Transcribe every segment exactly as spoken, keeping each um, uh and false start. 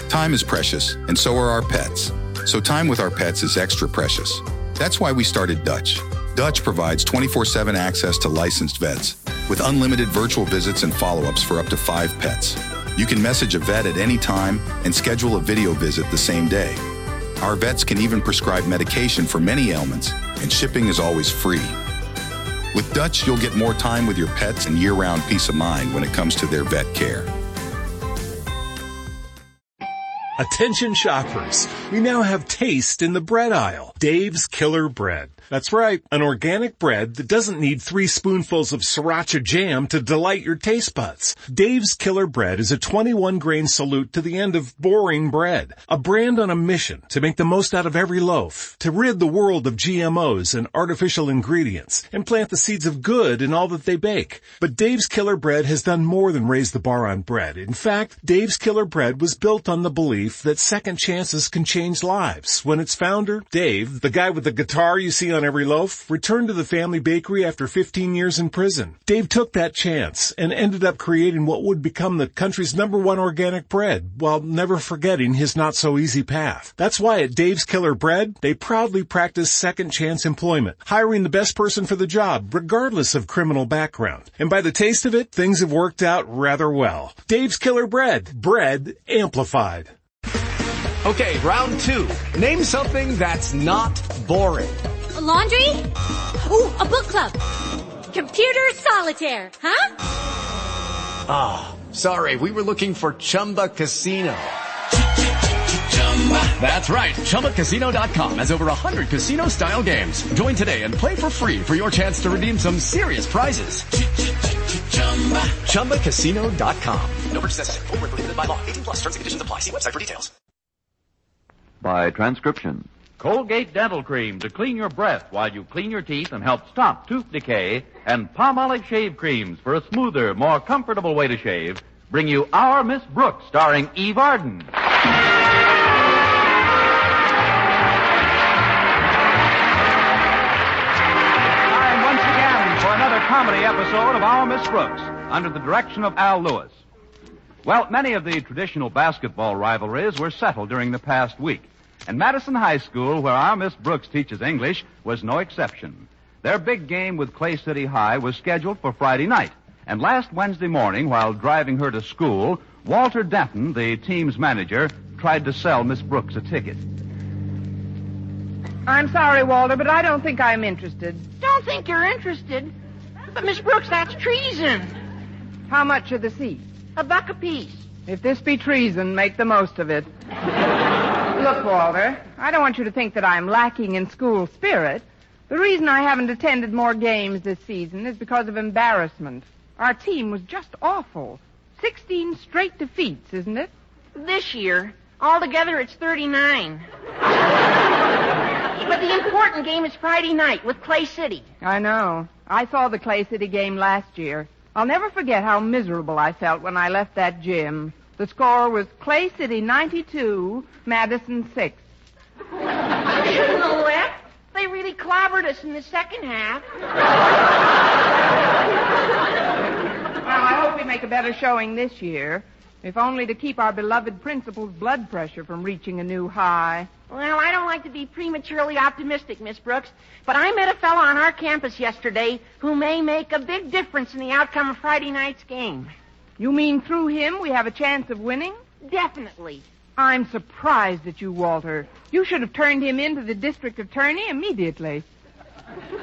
Time is precious, and so are our pets. So time with our pets is extra precious. That's why we started Dutch. Dutch provides twenty-four seven access to licensed vets with unlimited virtual visits and follow-ups for up to five pets. You can message a vet at any time and schedule a video visit the same day. Our vets can even prescribe medication for many ailments, and shipping is always free. With Dutch, you'll get more time with your pets and year-round peace of mind when it comes to their vet care. Attention shoppers, we now have taste in the bread aisle. Dave's Killer Bread. That's right, an organic bread that doesn't need three spoonfuls of sriracha jam to delight your taste buds. Dave's Killer Bread is a twenty-one grain salute to the end of boring bread. A brand on a mission to make the most out of every loaf, to rid the world of G M Os and artificial ingredients, and plant the seeds of good in all that they bake. But Dave's Killer Bread has done more than raise the bar on bread. In fact, Dave's Killer Bread was built on the belief that second chances can change lives. When its founder, Dave, the guy with the guitar you see on every loaf, returned to the family bakery after fifteen years in prison. Dave took that chance and ended up creating what would become the country's number one organic bread, while never forgetting his not-so-easy path. That's why at Dave's Killer Bread, they proudly practice second chance employment, hiring the best person for the job, regardless of criminal background. And by the taste of it, things have worked out rather well. Dave's Killer Bread. Bread amplified. Okay, round two. Name something that's not boring. A laundry? Ooh, a book club. Computer solitaire, huh? Ah, oh, sorry, we were looking for Chumba Casino. That's right, Chumba Casino dot com has over one hundred casino-style games. Join today and play for free for your chance to redeem some serious prizes. Chumba Casino dot com. No purchase necessary. Void where prohibited by law. eighteen plus terms and conditions apply. See website for details. By transcription. Colgate Dental Cream to clean your breath while you clean your teeth and help stop tooth decay, and Palmolive Shave Creams for a smoother, more comfortable way to shave, bring you Our Miss Brooks, starring Eve Arden. Time once again for another comedy episode of Our Miss Brooks, under the direction of Al Lewis. Well, many of the traditional basketball rivalries were settled during the past week. And Madison High School, where our Miss Brooks teaches English, was no exception. Their big game with Clay City High was scheduled for Friday night. And last Wednesday morning, while driving her to school, Walter Denton, the team's manager, tried to sell Miss Brooks a ticket. I'm sorry, Walter, but I don't think I'm interested. Don't think you're interested? But, Miss Brooks, that's treason. How much are the seats? A buck apiece. If this be treason, make the most of it. Look, Walter, I don't want you to think that I'm lacking in school spirit. The reason I haven't attended more games this season is because of embarrassment. Our team was just awful. Sixteen straight defeats, isn't it? This year, altogether it's thirty-nine. But the important game is Friday night with Clay City. I know. I saw the Clay City game last year. I'll never forget how miserable I felt when I left that gym. The score was Clay City ninety-two, Madison six. You shouldn't have left. They really clobbered us in the second half. Well, I hope we make a better showing this year, if only to keep our beloved principal's blood pressure from reaching a new high. Well, I don't like to be prematurely optimistic, Miss Brooks, but I met a fellow on our campus yesterday who may make a big difference in the outcome of Friday night's game. You mean through him we have a chance of winning? Definitely. I'm surprised at you, Walter. You should have turned him in to the district attorney immediately. Well,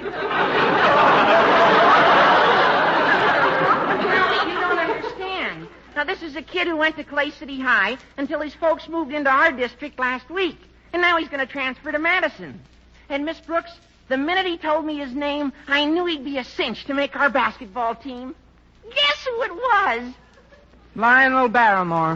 you don't understand. Now, this is a kid who went to Clay City High until his folks moved into our district last week. And now he's going to transfer to Madison. And, Miss Brooks, the minute he told me his name, I knew he'd be a cinch to make our basketball team. Guess who it was? Lionel Barrymore.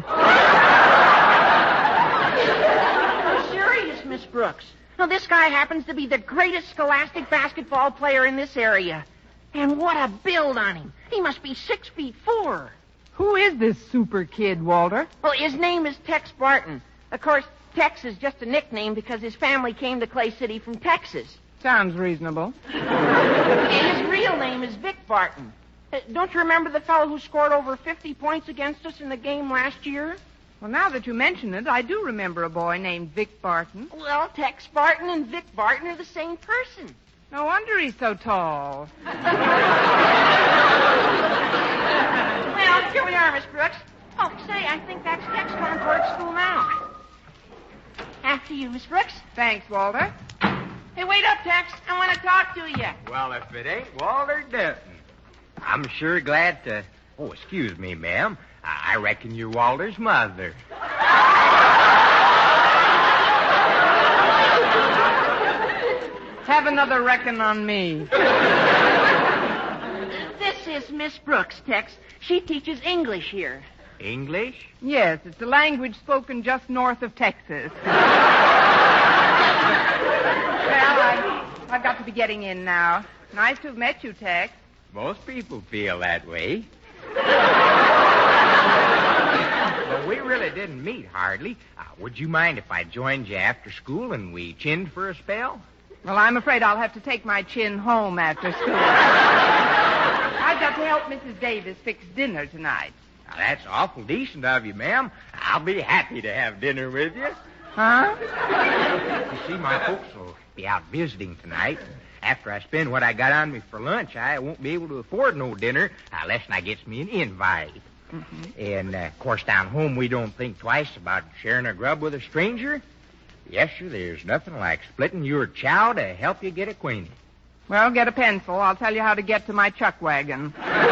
I'm serious, Miss Brooks. Now, this guy happens to be the greatest scholastic basketball player in this area. And what a build on him. He must be six feet four. Who is this super kid, Walter? Well, his name is Tex Barton. Of course, Tex is just a nickname because his family came to Clay City from Texas. Sounds reasonable. And his real name is Vic Barton. Uh, don't you remember the fellow who scored over fifty points against us in the game last year? Well, now that you mention it, I do remember a boy named Vic Barton. Well, Tex Barton and Vic Barton are the same person. No wonder he's so tall. Well, here we are, Miss Brooks. Oh, say, I think that's Tex coming toward school now. After you, Miss Brooks. Thanks, Walter. Hey, wait up, Tex. I want to talk to you. Well, if it ain't Walter Denton, I'm sure glad to... Oh, excuse me, ma'am. I I reckon you're Walter's mother. Have another reckon on me. This is Miss Brooks, Tex. She teaches English here. English? Yes, it's a language spoken just north of Texas. Well, I, I've got to be getting in now. Nice to have met you, Tex. Most people feel that way. But we really didn't meet hardly. Uh, would you mind if I joined you after school and we chinned for a spell? Well, I'm afraid I'll have to take my chin home after school. I've got to help Missus Davis fix dinner tonight. Now, that's awful decent of you, ma'am. I'll be happy to have dinner with you. Huh? You see, my folks will be out visiting tonight. After I spend what I got on me for lunch, I won't be able to afford no dinner unless I gets me an invite. Mm-hmm. And, uh, of course, down home, we don't think twice about sharing a grub with a stranger. Yes, sir, there's nothing like splitting your chow to help you get acquainted. Well, get a pencil. I'll tell you how to get to my chuck wagon.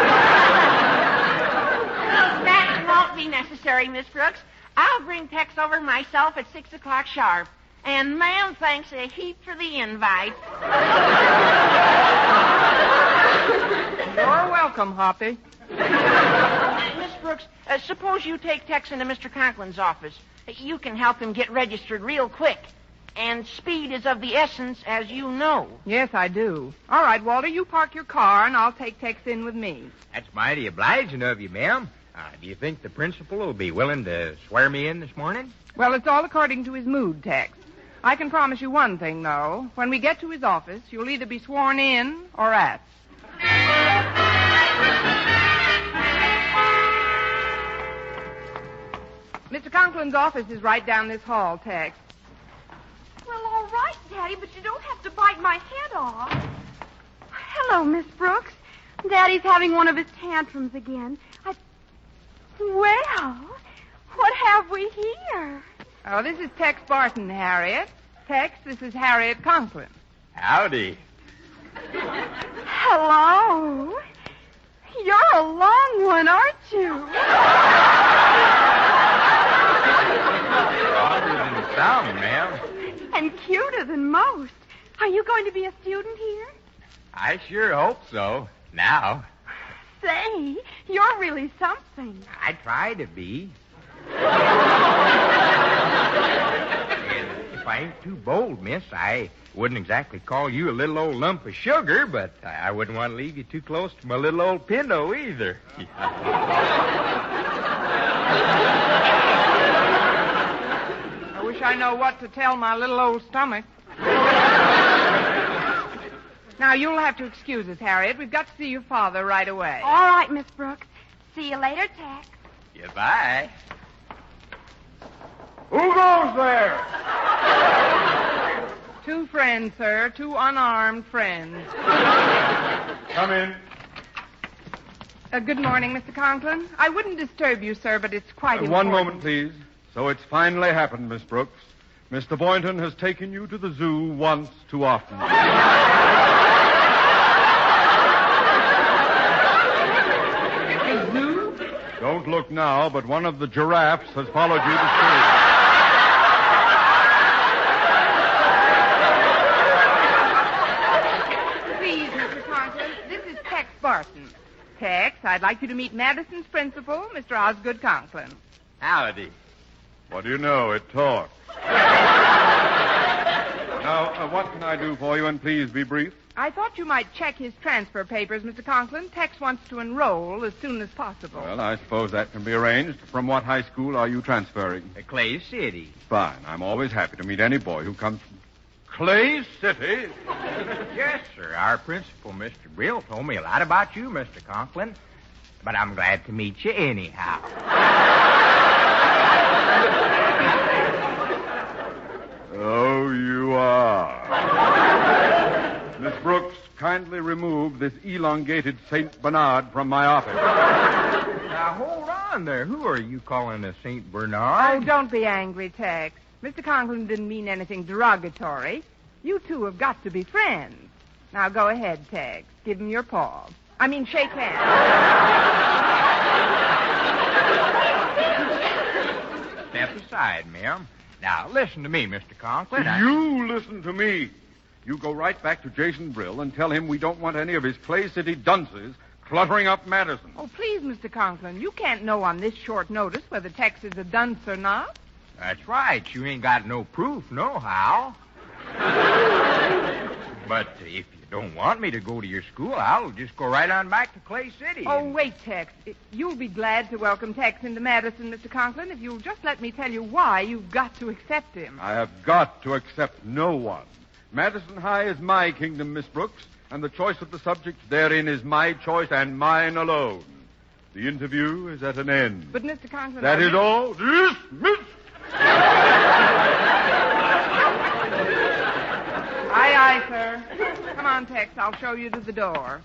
That won't be necessary, Miss Brooks. I'll bring Tex over myself at six o'clock sharp. And ma'am thanks a heap for the invite. You're welcome, Hoppy. Miss Brooks, uh, suppose you take Tex into Mister Conklin's office. You can help him get registered real quick. And speed is of the essence, as you know. Yes, I do. All right, Walter, you park your car, and I'll take Tex in with me. That's mighty obliging of you, ma'am. Uh, do you think the principal will be willing to swear me in this morning? Well, it's all according to his mood, Tex. I can promise you one thing, though. When we get to his office, you'll either be sworn in or at. Mister Conklin's office is right down this hall, Tex. Well, all right, Daddy, but you don't have to bite my head off. Hello, Miss Brooks. Daddy's having one of his tantrums again. I... Well, what have we here? Oh, this is Tex Barton, Harriet. Tex, this is Harriet Conklin. Howdy. Hello. You're a long one, aren't you? Longer than it sounds, ma'am. And cuter than most. Are you going to be a student here? I sure hope so. Now. Say, you're really something. I try to be. And if I ain't too bold, miss, I wouldn't exactly call you a little old lump of sugar, but I wouldn't want to leave you too close to my little old Pinto either. I wish I know what to tell my little old stomach. Now, you'll have to excuse us, Harriet. We've got to see your father right away. All right, Miss Brooks. See you later, Tex. Goodbye. Who goes there? Two friends, sir. Two unarmed friends. Come in. Uh, good morning, Mister Conklin. I wouldn't disturb you, sir, but it's quite Uh, important. one moment, please. So it's finally happened, Miss Brooks. Mister Boynton has taken you to the zoo once too often. The zoo? Don't look now, but one of the giraffes has followed you to school. Please, Mister Conklin, this is Tex Barton. Tex, I'd like you to meet Madison's principal, Mister Osgood Conklin. Howdy. What do you know? It talks. Now, uh, what can I do for you, and please be brief? I thought you might check his transfer papers, Mister Conklin. Tex wants to enroll as soon as possible. Well, I suppose that can be arranged. From what high school are you transferring? Uh, Clay City. Fine. I'm always happy to meet any boy who comes from Clay City. Yes, sir. Our principal, Mister Brill, told me a lot about you, Mister Conklin. But I'm glad to meet you anyhow. Oh, you are. Miss Brooks, kindly remove this elongated Saint Bernard from my office. Now, hold on there. Who are you calling a Saint Bernard? Oh, don't be angry, Tex. Mister Conklin didn't mean anything derogatory. You two have got to be friends. Now, go ahead, Tex. Give him your paw. I mean, shake hands. Step aside, ma'am. Now, listen to me, Mister Conklin. I... You listen to me. You go right back to Jason Brill and tell him we don't want any of his Clay City dunces cluttering up Madison. Oh, please, Mister Conklin. You can't know on this short notice whether Tex is a dunce or not. That's right. You ain't got no proof, nohow. But if you don't want me to go to your school, I'll just go right on back to Clay City. Oh, and... wait, Tex. You'll be glad to welcome Tex into Madison, Mister Conklin, if you'll just let me tell you why you've got to accept him. I have got to accept no one. Madison High is my kingdom, Miss Brooks, and the choice of the subjects therein is my choice and mine alone. The interview is at an end. But, Mister Conklin... That I is all. Dismiss! Aye, aye, sir. Come on, Tex. I'll show you to the door.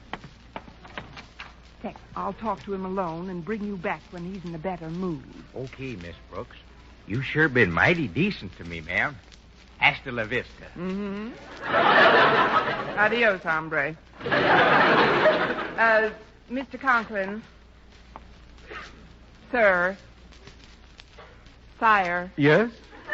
Tex, I'll talk to him alone and bring you back when he's in a better mood. Okay, Miss Brooks. You sure been mighty decent to me, ma'am. Hasta la vista. Mm-hmm. Adios, hombre. Uh, Mister Conklin. Sir. Sire. Yes?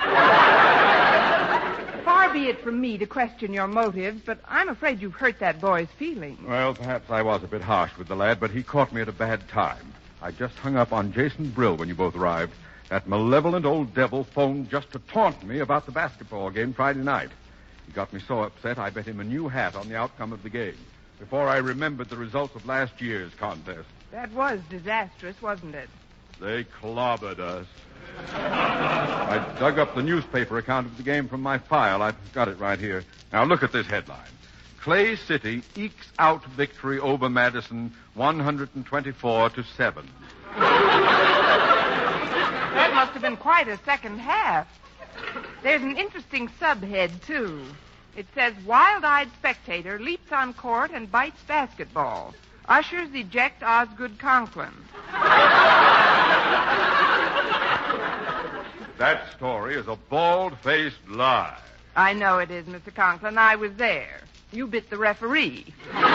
Far be it from me to question your motives, but I'm afraid you've hurt that boy's feelings. Well, perhaps I was a bit harsh with the lad, but he caught me at a bad time. I just hung up on Jason Brill when you both arrived. That malevolent old devil phoned just to taunt me about the basketball game Friday night. He got me so upset I bet him a new hat on the outcome of the game before I remembered the results of last year's contest. That was disastrous, wasn't it? They clobbered us. I dug up the newspaper account of the game from my file. I've got it right here. Now, look at this headline. Clay City ekes out victory over Madison one hundred twenty-four to seven. That must have been quite a second half. There's an interesting subhead, too. It says, wild-eyed spectator leaps on court and bites basketball. Ushers eject Osgood Conklin. That story is a bald-faced lie. I know it is, Mister Conklin. I was there. You bit the referee.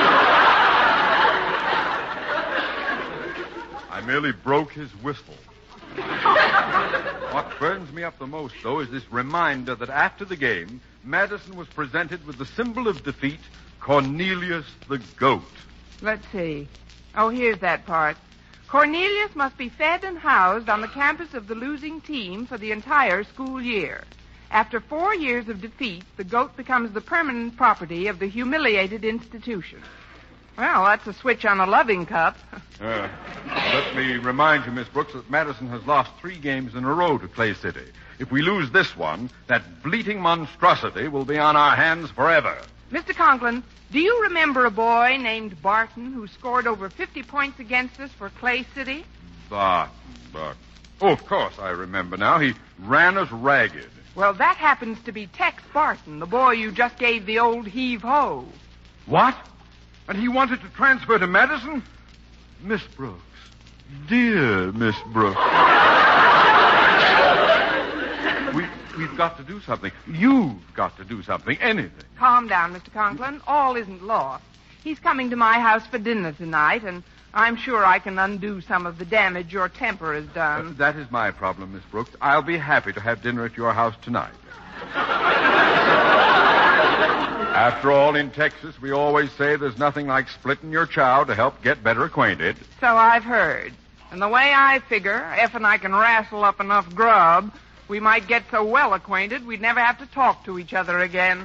I merely broke his whistle. What burns me up the most, though, is this reminder that after the game, Madison was presented with the symbol of defeat, Cornelius the Goat. Let's see. Oh, here's that part. Cornelius must be fed and housed on the campus of the losing team for the entire school year. After four years of defeat, the goat becomes the permanent property of the humiliated institution. Well, that's a switch on a loving cup. Uh, let me remind you, Miss Brooks, that Madison has lost three games in a row to Clay City. If we lose this one, that bleating monstrosity will be on our hands forever. Mister Conklin, do you remember a boy named Barton who scored over fifty points against us for Clay City? Barton, Barton. Oh, of course I remember now. He ran us ragged. Well, that happens to be Tex Barton, the boy you just gave the old heave-ho. What? And he wanted to transfer to Madison? Miss Brooks. Dear Miss Brooks. we, we've got to do something. You've got to do something. Anything. Calm down, Mister Conklin. All isn't lost. He's coming to my house for dinner tonight, and I'm sure I can undo some of the damage your temper has done. Uh, that is my problem, Miss Brooks. I'll be happy to have dinner at your house tonight. After all, in Texas, we always say there's nothing like splitting your chow to help get better acquainted. So I've heard. And the way I figure, if and I can wrestle up enough grub, we might get so well acquainted we'd never have to talk to each other again.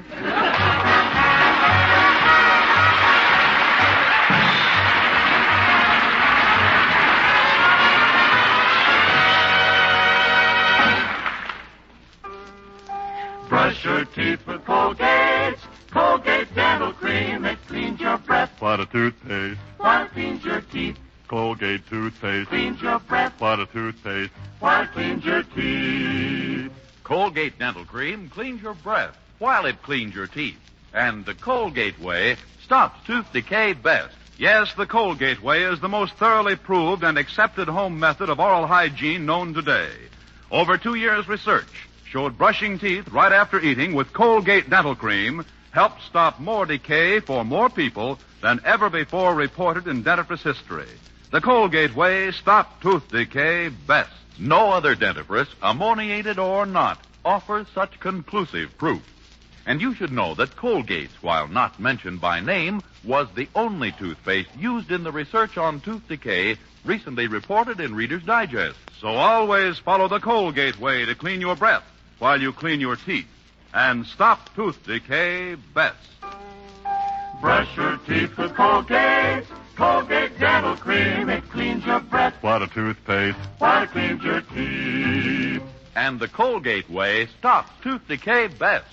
Brush your teeth with Colgate. Colgate Dental Cream. It cleans your breath. What a toothpaste. While it cleans your teeth, Colgate toothpaste. Cleans your breath. What a toothpaste. Why, cleans your teeth. Colgate Dental Cream cleans your breath while it cleans your teeth. And the Colgate Way stops tooth decay best. Yes, the Colgate Way is the most thoroughly proved and accepted home method of oral hygiene known today. Over two years' research showed brushing teeth right after eating with Colgate Dental Cream helped stop more decay for more people than ever before reported in dentifrice history. The Colgate Way stopped tooth decay best. No other dentifrice, ammoniated or not, offers such conclusive proof. And you should know that Colgate, while not mentioned by name, was the only toothpaste used in the research on tooth decay recently reported in Reader's Digest. So always follow the Colgate Way to clean your breath while you clean your teeth and stop tooth decay best. Brush your teeth with Colgate. Colgate Dental Cream. It cleans your breath. What a toothpaste. Why, it cleans your teeth. And the Colgate Way stops tooth decay best.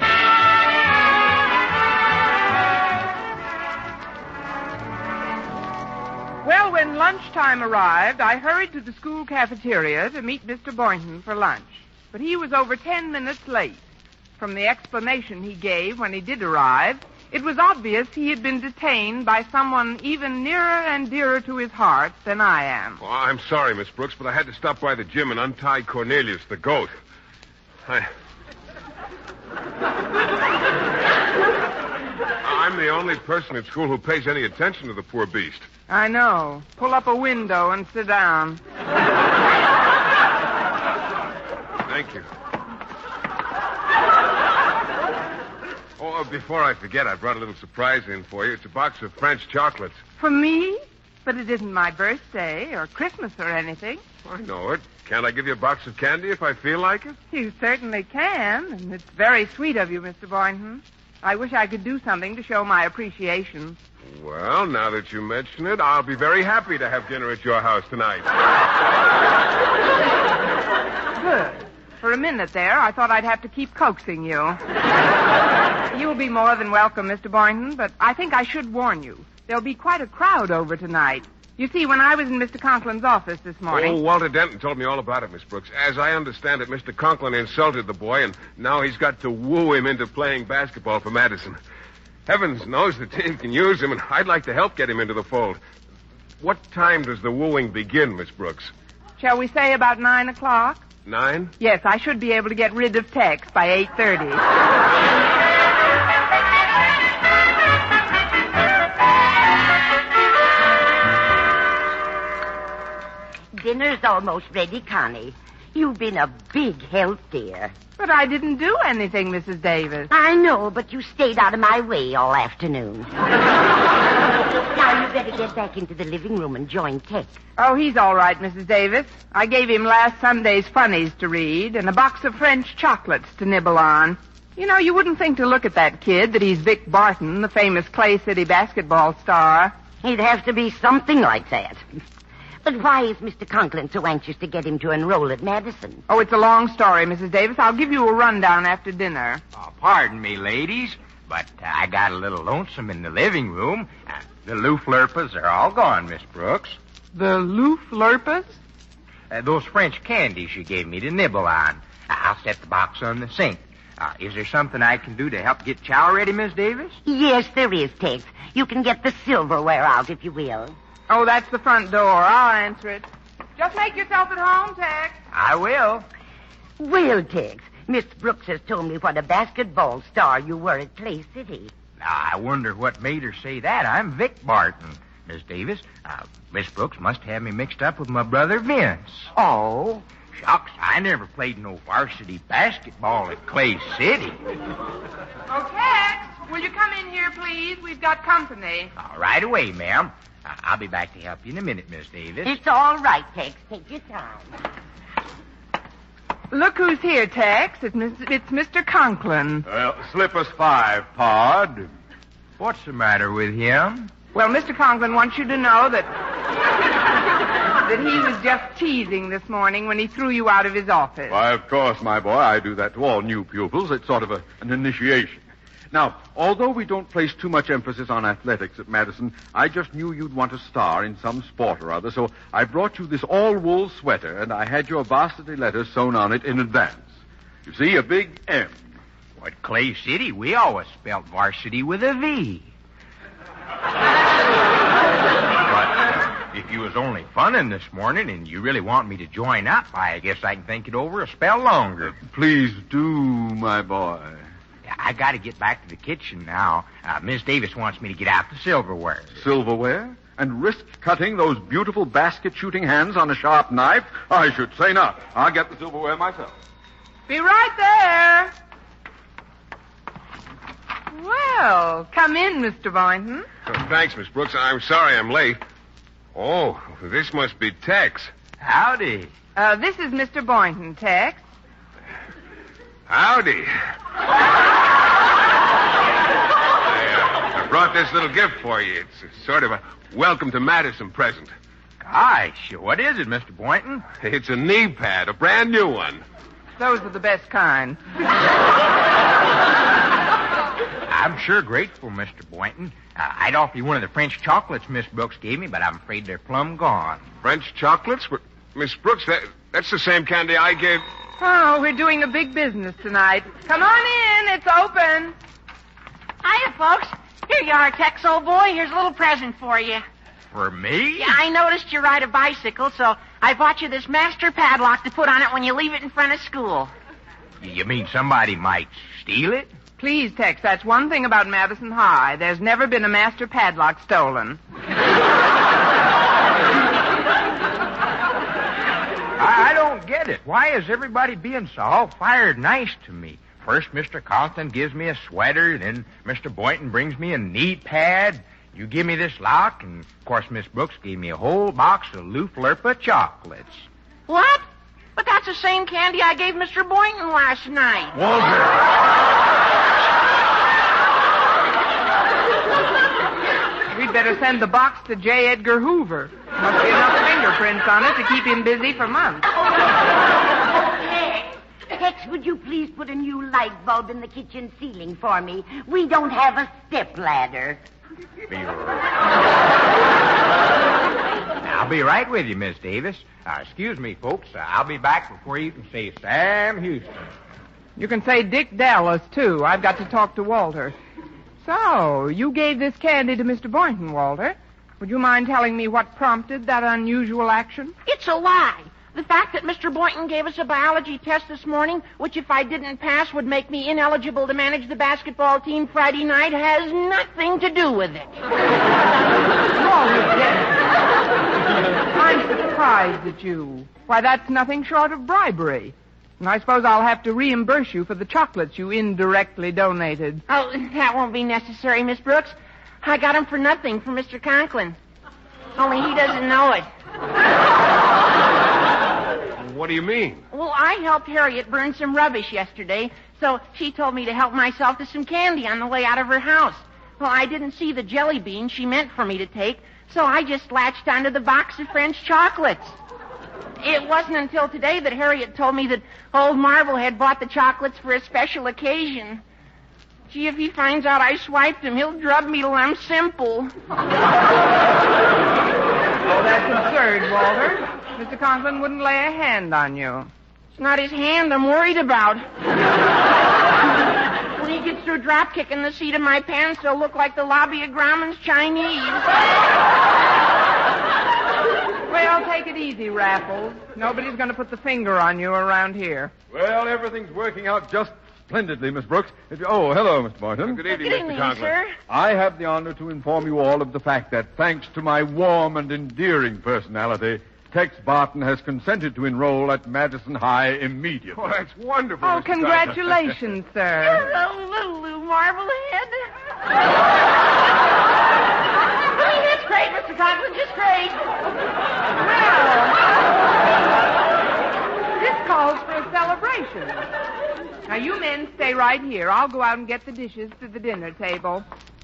Well, when lunchtime arrived, I hurried to the school cafeteria to meet Mister Boynton for lunch. But he was over ten minutes late. From the explanation he gave when he did arrive, it was obvious he had been detained by someone even nearer and dearer to his heart than I am. Oh, I'm sorry, Miss Brooks, but I had to stop by the gym and untie Cornelius, the goat. I... I'm the only person at school who pays any attention to the poor beast. I know. Pull up a window and sit down. Thank you. Oh, before I forget, I brought a little surprise in for you. It's a box of French chocolates. For me? But it isn't my birthday or Christmas or anything. I know it. Can't I give you a box of candy if I feel like it? You certainly can, and it's very sweet of you, Mister Boynton. I wish I could do something to show my appreciation. Well, now that you mention it, I'll be very happy to have dinner at your house tonight. Good. For a minute there, I thought I'd have to keep coaxing you. You'll be more than welcome, Mister Boynton, but I think I should warn you. There'll be quite a crowd over tonight. You see, when I was in Mister Conklin's office this morning... Oh, Walter Denton told me all about it, Miss Brooks. As I understand it, Mister Conklin insulted the boy, and now he's got to woo him into playing basketball for Madison. Heavens knows the team can use him, and I'd like to help get him into the fold. What time does the wooing begin, Miss Brooks? Shall we say about nine o'clock? Nine? Yes, I should be able to get rid of Tex by eight thirty. Dinner's almost ready, Connie. You've been a big help, dear. But I didn't do anything, Missus Davis. I know, but you stayed out of my way all afternoon. Now you better get back into the living room and join Tex. Oh, he's all right, Missus Davis. I gave him last Sunday's funnies to read and a box of French chocolates to nibble on. You know, you wouldn't think to look at that kid that he's Vic Barton, the famous Clay City basketball star. He'd have to be something like that. But why is Mister Conklin so anxious to get him to enroll at Madison? Oh, it's a long story, Missus Davis. I'll give you a rundown after dinner. Oh, pardon me, ladies, but uh, I got a little lonesome in the living room. Uh, the looflurpas are all gone, Miss Brooks. The looflurpas? Uh, those French candies you gave me to nibble on. I'll set the box on the sink. Uh, is there something I can do to help get chow ready, Miss Davis? Yes, there is, Tex. You can get the silverware out, if you will. Oh, that's the front door. I'll answer it. Just make yourself at home, Tex. I will. Well, Tex, Miss Brooks has told me what a basketball star you were at Clay City. Now, I wonder what made her say that. I'm Vic Barton, Miss Davis. Uh, Miss Brooks must have me mixed up with my brother Vince. Oh? Shucks, I never played no varsity basketball at Clay City. Oh, Tex, will you come in here, please? We've got company. Uh, right away, ma'am. I'll be back to help you in a minute, Miss Davis. It's all right, Tex. Take your time. Look who's here, Tex. It's, it's Mister Conklin. Well, slip us five, Pod. What's the matter with him? Well, Mister Conklin wants you to know that... that he was just teasing this morning when he threw you out of his office. Why, of course, my boy. I do that to all new pupils. It's sort of a, an initiation. Now, although we don't place too much emphasis on athletics at Madison, I just knew you'd want a star in some sport or other, so I brought you this all-wool sweater, and I had your varsity letters sewn on it in advance. You see, a big M. Well, at Clay City, we always spelled varsity with a V. But if you was only funning this morning and you really want me to join up, I guess I can think it over a spell longer. Please do, my boy. I got to get back to the kitchen now. Uh, Miss Davis wants me to get out the silverware. Silverware? And risk cutting those beautiful basket-shooting hands on a sharp knife? I should say not. I'll get the silverware myself. Be right there. Well, come in, Mister Boynton. Oh, thanks, Miss Brooks. I'm sorry I'm late. Oh, this must be Tex. Howdy. Uh, this is Mister Boynton, Tex. Howdy. I, uh, I brought this little gift for you. It's a sort of a welcome to Madison present. Gosh, what is it, Mister Boynton? It's a knee pad, a brand new one. Those are the best kind. I'm sure grateful, Mister Boynton. Uh, I'd offer you one of the French chocolates Miss Brooks gave me, but I'm afraid they're plumb gone. French chocolates? Miss Brooks, that, that's the same candy I gave... Oh, we're doing a big business tonight. Come on in. It's open. Hiya, folks. Here you are, Tex, old boy. Here's a little present for you. For me? Yeah, I noticed you ride a bicycle, so I bought you this master padlock to put on it when you leave it in front of school. You mean somebody might steal it? Please, Tex, that's one thing about Madison High. There's never been a master padlock stolen. I, I don't get it. Why is everybody being so all-fired nice to me? First, Mister Conklin gives me a sweater, then Mister Boynton brings me a knee pad. You give me this lock, and, of course, Miss Brooks gave me a whole box of Looflerpa chocolates. What? But that's the same candy I gave Mister Boynton last night. We'd better send the box to J. Edgar Hoover. Must be enough fingerprints on it to keep him busy for months. Tex, would you please put a new light bulb in the kitchen ceiling for me? We don't have a step ladder. I'll be right with you, Miss Davis. Uh, excuse me, folks. Uh, I'll be back before you can say Sam Houston. You can say Dick Dallas, too. I've got to talk to Walter. So, you gave this candy to Mister Boynton, Walter. Would you mind telling me what prompted that unusual action? It's a lie. The fact that Mister Boynton gave us a biology test this morning, which if I didn't pass would make me ineligible to manage the basketball team Friday night, has nothing to do with it. I'm surprised at you. Why, that's nothing short of bribery. And I suppose I'll have to reimburse you for the chocolates you indirectly donated. Oh, that won't be necessary, Miss Brooks. I got them for nothing from Mister Conklin. Only he doesn't know it. What do you mean? Well, I helped Harriet burn some rubbish yesterday, so she told me to help myself to some candy on the way out of her house. Well, I didn't see the jelly bean she meant for me to take, so I just latched onto the box of French chocolates. It wasn't until today that Harriet told me that old Marvel had bought the chocolates for a special occasion. Gee, if he finds out I swiped him, he'll drub me till I'm simple. Oh, that's absurd, Walter. Mister Conklin wouldn't lay a hand on you. It's not his hand I'm worried about. When he gets through drop kicking the seat of my pants, he'll look like the lobby of Grauman's Chinese. Well, take it easy, Raffles. Nobody's going to put the finger on you around here. Well, everything's working out just splendidly, Miss Brooks. If you... Oh, hello, Mister Boynton. Good evening, Good evening, Mister Conklin. sir. I have the honor to inform you all of the fact that, thanks to my warm and endearing personality, Tex Barton has consented to enroll at Madison High immediately. Oh, that's wonderful. Oh, Mister congratulations, sir. Hello, Lulu Marblehead. I mean, that's great, Mister Conklin, just great. Well, this calls for a celebration. Now, you men stay right here. I'll go out and get the dishes to the dinner table.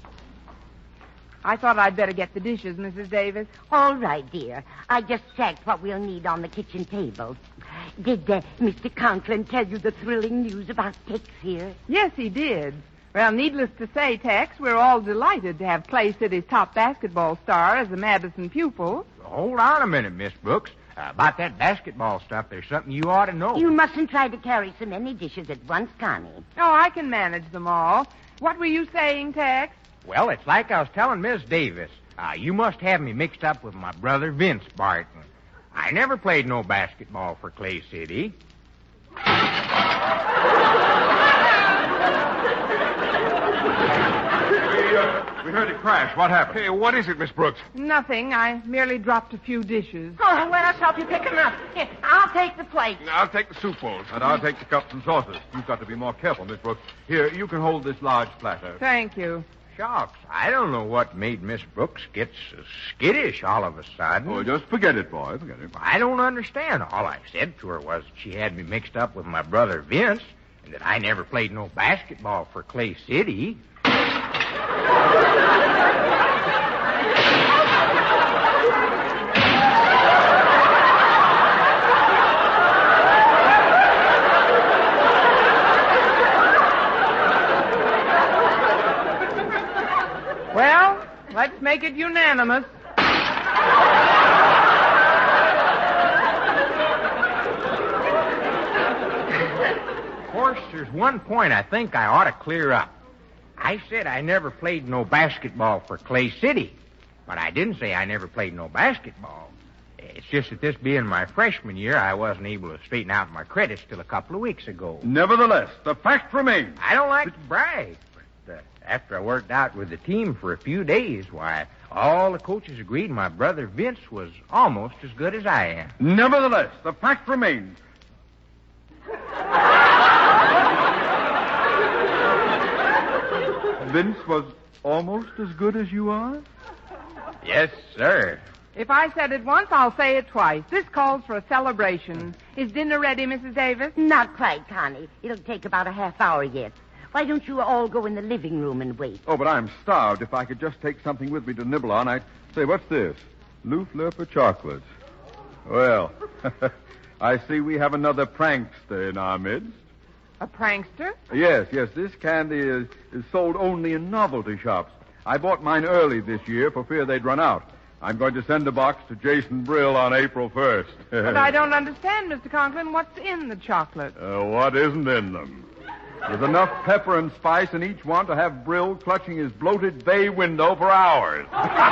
I thought I'd better get the dishes, Missus Davis. All right, dear. I just checked what we'll need on the kitchen table. Did uh, Mister Conklin tell you the thrilling news about Tex here? Yes, he did. Well, needless to say, Tex, we're all delighted to have Clay City's top basketball star as a Madison pupil. Hold on a minute, Miss Brooks. Uh, about that basketball stuff, there's something you ought to know. You mustn't try to carry so many dishes at once, Connie. Oh, I can manage them all. What were you saying, Tex? Well, it's like I was telling Miss Davis. Uh, you must have me mixed up with my brother Vince Barton. I never played no basketball for Clay City. We heard it crash. What happened? Hey, what is it, Miss Brooks? Nothing. I merely dropped a few dishes. Oh, let us help you pick them up. Here, I'll take the plate. I'll take the soup bowls. And I'll take the cups and saucers. You've got to be more careful, Miss Brooks. Here, you can hold this large platter. Thank you. Shucks, I don't know what made Miss Brooks get so skittish all of a sudden. Oh, just forget it, boy. Forget it. I don't understand. All I said to her was that she had me mixed up with my brother Vince and that I never played no basketball for Clay City. Well, let's make it unanimous. Of course, there's one point I think I ought to clear up. I said I never played no basketball for Clay City, but I didn't say I never played no basketball. It's just that this being my freshman year, I wasn't able to straighten out my credits till a couple of weeks ago. Nevertheless, the fact remains. I don't like to brag, but uh, after I worked out with the team for a few days, why, all the coaches agreed my brother Vince was almost as good as I am. Nevertheless, the fact remains. Vince was almost as good as you are? Yes, sir. If I said it once, I'll say it twice. This calls for a celebration. Is dinner ready, Missus Davis? Not quite, Connie. It'll take about a half hour yet. Why don't you all go in the living room and wait? Oh, but I'm starved. If I could just take something with me to nibble on, I'd say, what's this? Loof Lurper chocolates. Well, I see we have another prankster in our midst. A prankster? Yes, yes. This candy is, is sold only in novelty shops. I bought mine early this year for fear they'd run out. I'm going to send a box to Jason Brill on April first. But I don't understand, Mister Conklin. What's in the chocolate? Uh, what isn't in them? There's enough pepper and spice in each one to have Brill clutching his bloated bay window for hours.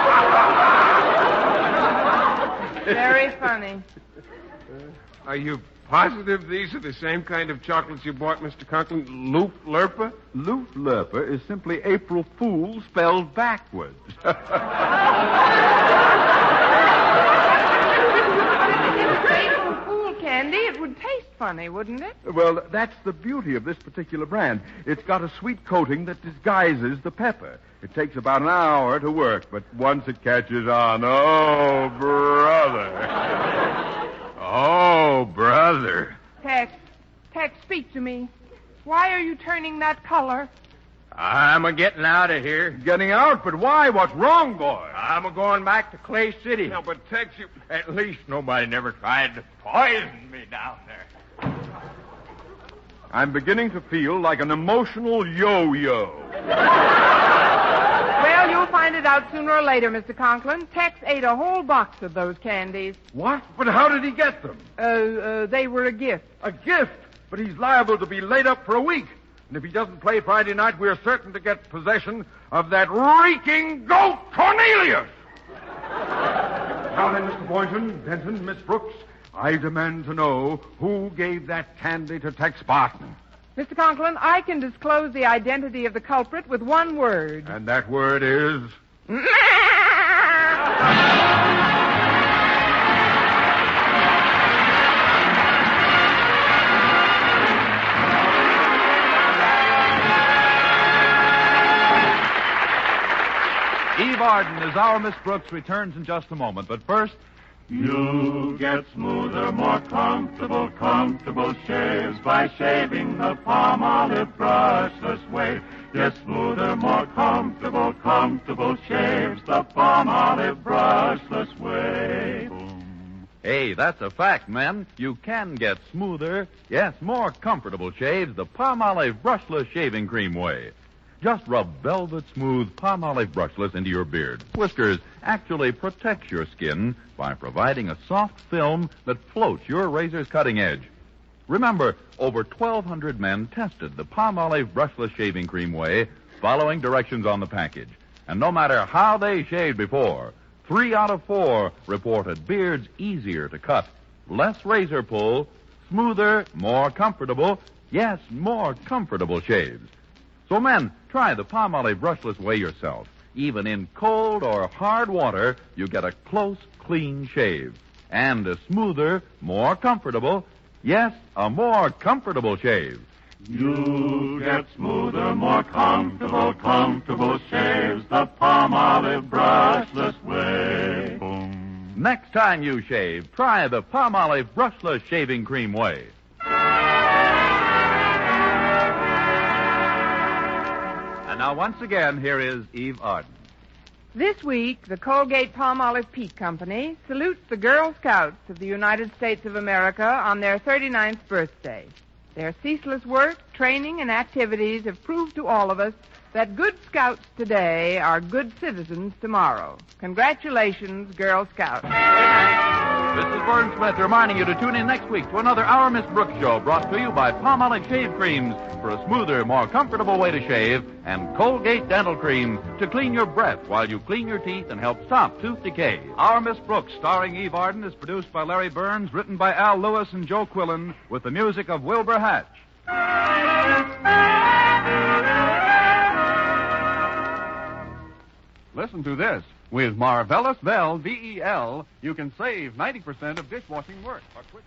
Very funny. Are you positive these are the same kind of chocolates you bought, Mister Conklin? Loof Lurper? Loof Lurper is simply April Fool spelled backwards. April Fool candy, it would taste funny, wouldn't it? Well, that's the beauty of this particular brand. It's got a sweet coating that disguises the pepper. It takes about an hour to work, but once it catches on, oh, brother. Oh, brother. Tex, Tex, speak to me. Why are you turning that color? I'm a getting out of here. Getting out? But why? What's wrong, boy? I'm a going back to Clay City. No, but Tex, you... At least nobody never tried to poison me down there. I'm beginning to feel like an emotional yo-yo. Well, you'll find it out sooner or later, Mister Conklin. Tex ate a whole box of those candies. What? But how did he get them? Uh, uh, they were a gift. A gift? But he's liable to be laid up for a week. And if he doesn't play Friday night, we're certain to get possession of that reeking goat, Cornelius! Now then, Mister Boynton, Denton, Miss Brooks, I demand to know who gave that candy to Tex Barton. Mister Conklin, I can disclose the identity of the culprit with one word. And that word is? Eve Arden as our Miss Brooks returns in just a moment. But first... You'll get smoother, more comfortable, comfortable shaves by shaving the Palmolive brushless way. Yes, smoother, more comfortable, comfortable shaves the Palmolive brushless way. Hey, that's a fact, men. You can get smoother, yes, more comfortable shaves the Palmolive brushless shaving cream way. Just rub velvet smooth palm olive brushless into your beard. Whiskers actually protects your skin by providing a soft film that floats your razor's cutting edge. Remember, over twelve hundred men tested the palm olive brushless shaving cream way following directions on the package. And no matter how they shaved before, three out of four reported beards easier to cut, less razor pull, smoother, more comfortable, yes, more comfortable shaves. So men, try the palm olive brushless way yourself. Even in cold or hard water, you get a close, clean shave. And a smoother, more comfortable, yes, a more comfortable shave. You get smoother, more comfortable, comfortable shaves the palm olive brushless way. Boom. Next time you shave, try the palm olive brushless shaving cream way. And now once again, here is Eve Arden. This week, the Colgate Palmolive Peak Company salutes the Girl Scouts of the United States of America on their thirty-ninth birthday. Their ceaseless work, training, and activities have proved to all of us that good Scouts today are good citizens tomorrow. Congratulations, Girl Scouts. This is Vern Smith reminding you to tune in next week to another Our Miss Brooks show brought to you by Palmolive Shave Creams for a smoother, more comfortable way to shave and Colgate Dental Cream to clean your breath while you clean your teeth and help stop tooth decay. Our Miss Brooks, starring Eve Arden, is produced by Larry Burns, written by Al Lewis and Joe Quillen, with the music of Wilbur Hatch. Listen to this. With Marvelous Vel, V E L, you can save ninety percent of dishwashing work.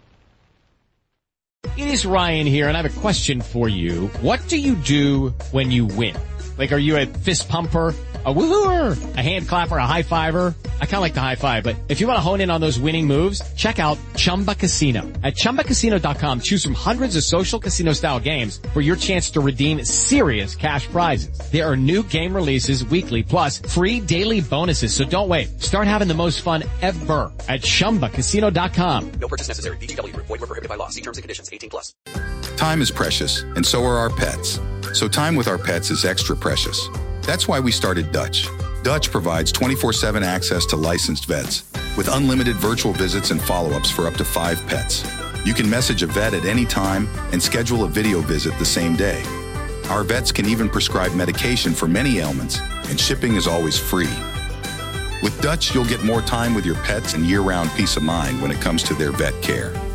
It is Ryan here, and I have a question for you. What do you do when you win? Like, are you a fist pumper, a woohooer, a hand clapper, a high fiver? I kind of like the high five, but if you want to hone in on those winning moves, check out Chumba Casino. At Chumba Casino dot com, choose from hundreds of social casino-style games for your chance to redeem serious cash prizes. There are new game releases weekly, plus free daily bonuses, so don't wait. Start having the most fun ever at Chumba Casino dot com. No purchase necessary. V G W. Void where prohibited by law. See terms and conditions. eighteen plus. Time is precious, and so are our pets. So time with our pets is extra precious. That's why we started Dutch. Dutch provides twenty-four seven access to licensed vets with unlimited virtual visits and follow-ups for up to five pets. You can message a vet at any time and schedule a video visit the same day. Our vets can even prescribe medication for many ailments, and shipping is always free. With Dutch, you'll get more time with your pets and year-round peace of mind when it comes to their vet care.